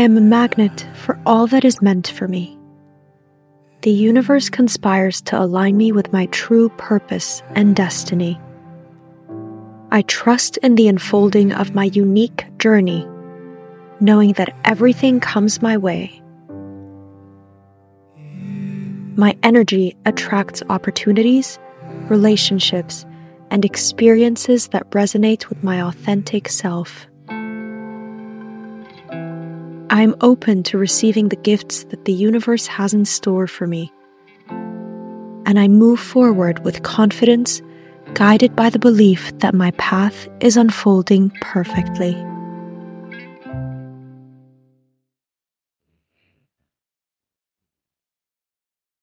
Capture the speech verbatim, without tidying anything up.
am a magnet for all that is meant for me. The universe conspires to align me with my true purpose and destiny. I trust in the unfolding of my unique journey, knowing that everything comes my way. My energy attracts opportunities, relationships, and experiences that resonate with my authentic self. I am open to receiving the gifts that the universe has in store for me, and I move forward with confidence, guided by the belief that my path is unfolding perfectly.